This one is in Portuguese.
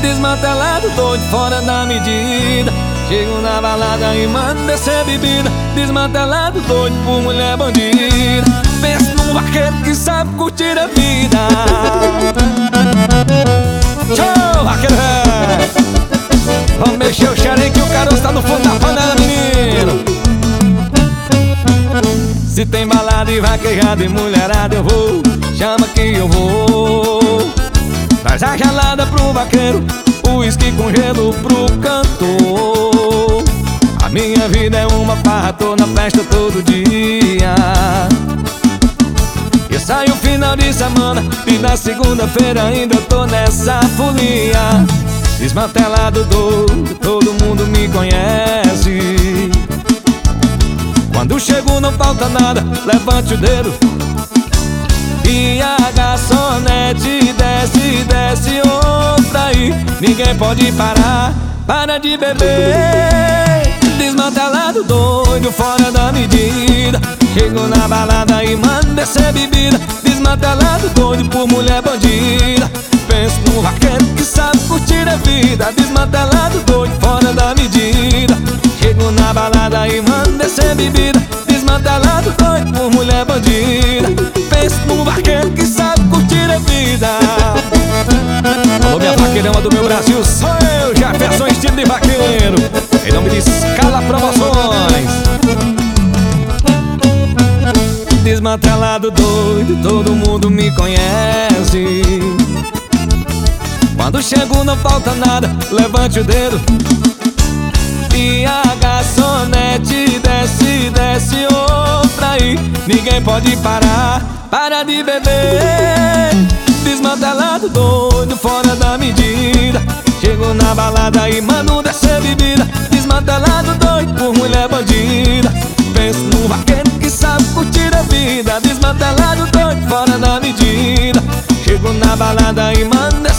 Desmantelado, doido, fora da medida. Chego na balada e mando descer bebida. Desmantelado, doido por mulher bandida. Penso num vaqueiro que sabe curtir a vida. Tchau, vaqueiro! Vamos mexer o xerém que o caroço tá no fundo da panela, menino. Se tem balada e vaquejada e mulherada eu vou, chama que eu vou. Traz a gelada pro vaqueiro, o uísque com gelo pro cantor. A minha vida é uma farra, tô na festa todo dia. E saio final de semana e na segunda-feira ainda tô nessa folia. Desmantelado, doido, todo mundo me conhece. Quando chego não falta nada, levante o dedo. E a garçonete desce, desce outra aí. Ninguém pode parar, para de beber. Desmantelado, doido, fora da medida. Chego na balada e mando descer bebida. Desmantelado, doido por mulher bandida. Penso num vaqueiro que sabe curtir a vida. Desmantelado, doido, fora da medida. Chego na balada e mando descer bebida. Desmantelado, doido por mulher bandida. Penso num vaqueiro que sabe curtir a vida. Alô, minha vaqueirama do meu Brasil, sou eu, Jefferson, estilo de vaqueiro, em nome de Scala Promoções. Desmantelado, doido, todo mundo me conhece. Quando chego não falta nada, levante o dedo. E a garçonete desce, desce outra aí. Ninguém pode parar, para de beber. Desmantelado, doido, fora da medida. Chego na balada e mando descer bebida. Desmantelado, doido por mulher bandida. Penso num vaqueiro que sabe curtir a vida. Desmantelado, doido, fora da medida. Chego na balada e mando